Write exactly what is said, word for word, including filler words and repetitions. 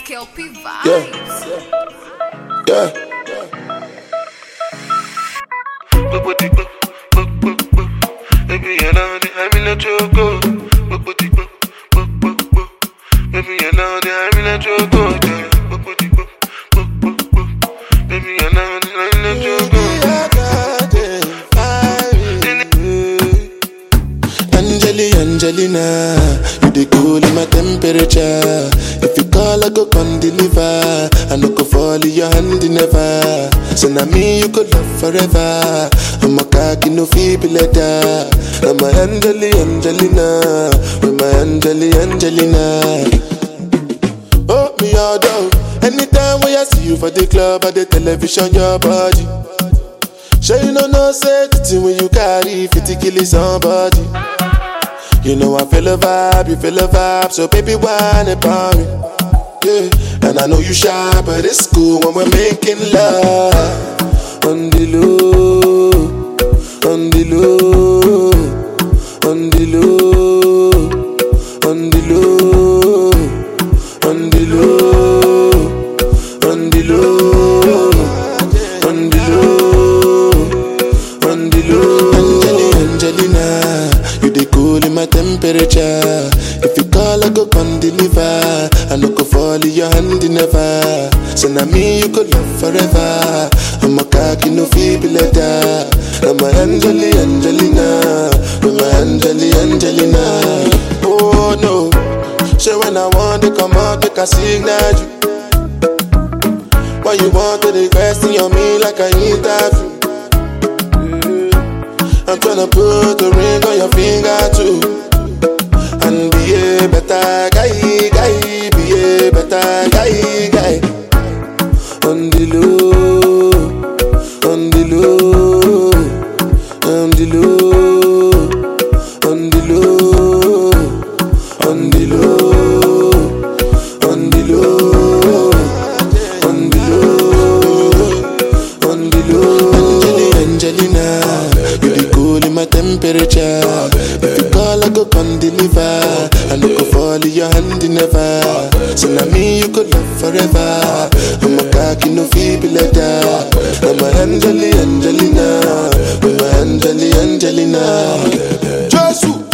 Kelpie vibes. Yeah. Yeah. Baby, you know that I'm in a choco. Baby, you know that I'm in a choco. Baby, you know that I'm in a choco. Angeli, Angelina, you the cool in my temperature. If you call, I go come deliver. I no go fall in your hand never. So now me you could love forever. I'm a cocky no feeble letter. I'm a Angeli, Angelina, with my Angeli, Angelina. Oh me all down. Anytime when I see you for the club or the television, your body. Sure you know no safety when you carry fifty kill somebody. You know I feel a vibe, you feel a vibe, so baby whine about me. Yeah, and I know you shy, but it's cool when we're making love. On the low, on the low, on the low, on the low, on the low, on the low, on the low, on the low. Angeli, Angelina, you the cool in my temperature. If you call, I go come deliver. I no go fall in your hand never. So now me you could love forever. I'm a cocky no feeble letter. I'm a Angeli, Angelina, I'm a Angeli, Angelina. Oh no, so when I want to come out, make a signal you. Why you want to question on me like I interview? I'm tryna put a ring on your finger too. And be a better guy, guy. Be a better guy, guy. On the low, on the low, on the low, on the low, on the low, on the low, on the low, on the low. Angeli, Angelina, you the cool in my temperature. If you call, I go come deliver. I no go fall in your hand never. So now me you could love forever. I'm a cocky no feeble letter. I'm a Angeli, Angelina, I'm a Angeli, Angelina. Josu.